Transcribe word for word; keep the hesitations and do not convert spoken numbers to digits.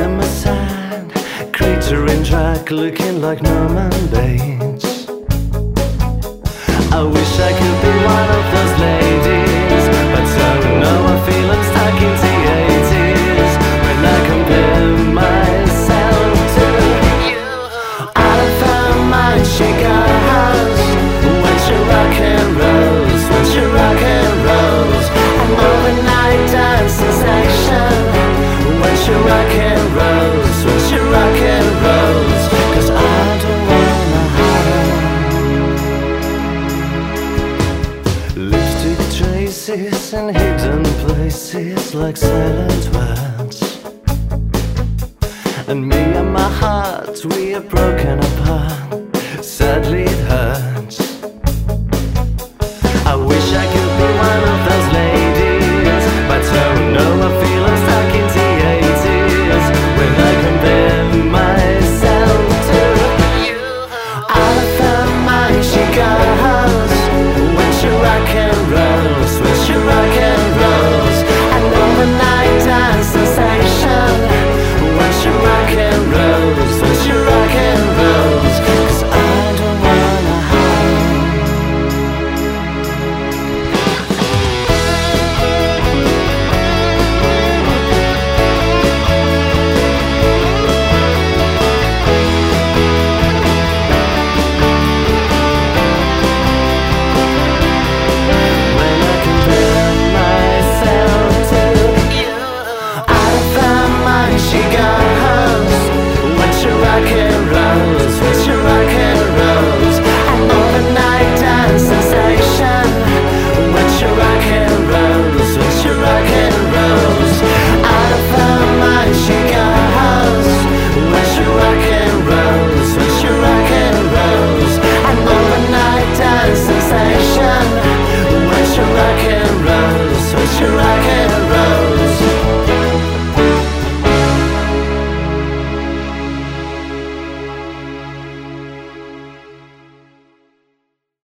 am a sad creature in drag, looking like Norman Bates. I wish I could be one of those ladies, but so no, I feel I'm stuck in the eighties when I compare myself to you. Out of her mind she got a house when she rock and rolls, when she rock and rolls. An overnight dancing station when she rock and rolls, when she rock and rolls. Cause I don't wanna hide. Lipstick traces in hidden places like silent words. And me and my heart, we are broken apart. Sadly it hurts.